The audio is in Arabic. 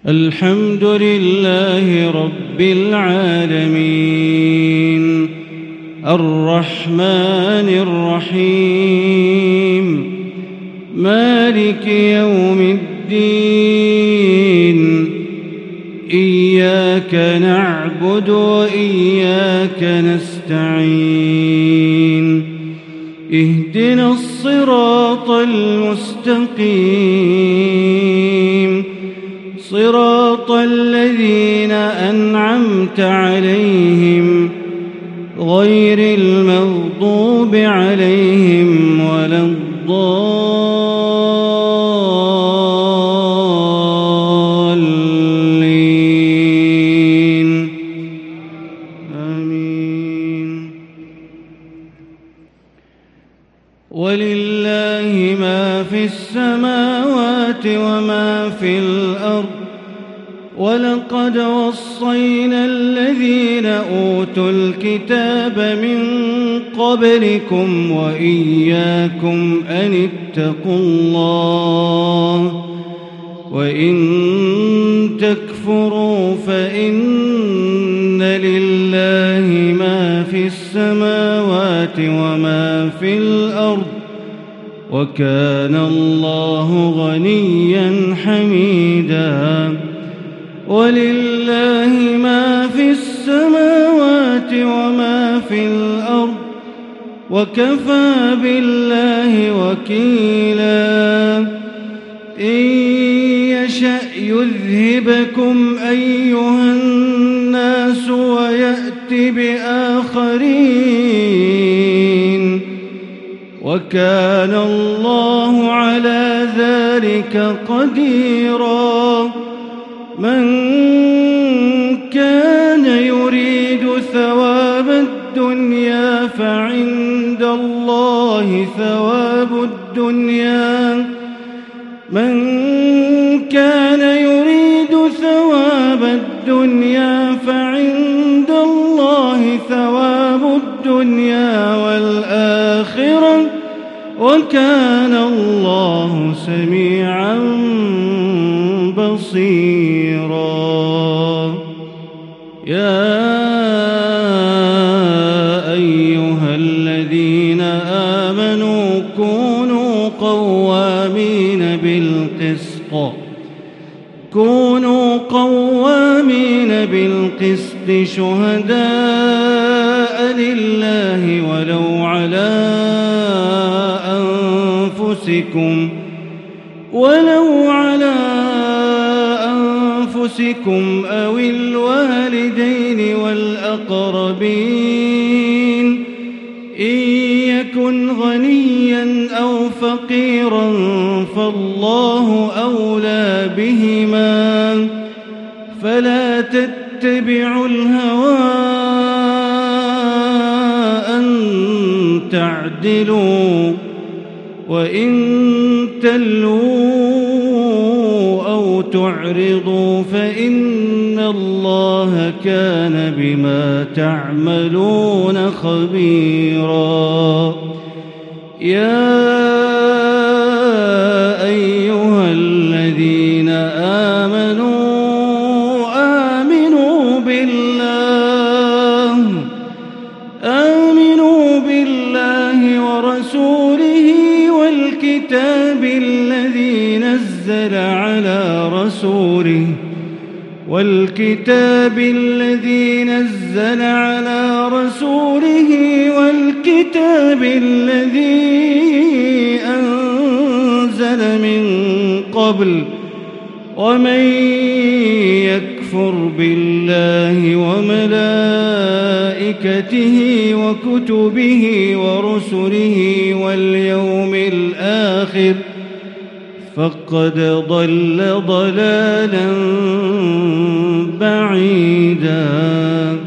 الحمد لله رب العالمين الرحمن الرحيم مالك يوم الدين إياك نعبد وإياك نستعين اهدنا الصراط المستقيم صراط الذين أنعمت عليهم غير المغضوب عليهم ولا الضالين آمين. ولله ما في السماوات وما في الأرض ولقد وصينا الذين أوتوا الكتاب من قبلكم وإياكم أن اتقوا الله وإن تكفروا فإن لله ما في السماوات وما في الأرض وكان الله غنيا حميدا. ولله ما في السماوات وما في الأرض وكفى بالله وكيلا. إن يشأ يذهبكم أيها الناس ويأت بآخرين وكان الله على ذلك قديرا. من كان يريد ثواب الدنيا فعند الله ثواب الدنيا من كان يريد ثواب الدنيا فعند الله ثواب الدنيا والآخرة وكان الله سميعا بصيرا. يا أيها الذين آمنوا كونوا قوامين بالقسط شهداء لله ولو على أنفسكم أو الوالدين والأقربين إن يكن غنيا أو فقيرا فالله أولى بهما فلا تتبعوا الهوى أن تعدلوا وإن تلووا أو تعرضوا فإن الله كان بما تعملون خبيرا. يا أيها الذين آمنوا بالله ورسوله والكتاب الذي نزل على رسوله والكتاب الذي أنزل من قبل ومن يكفر بالله وملائكته وكتبه ورسله واليوم الآخر فقد ضل ضلالا بعيدا.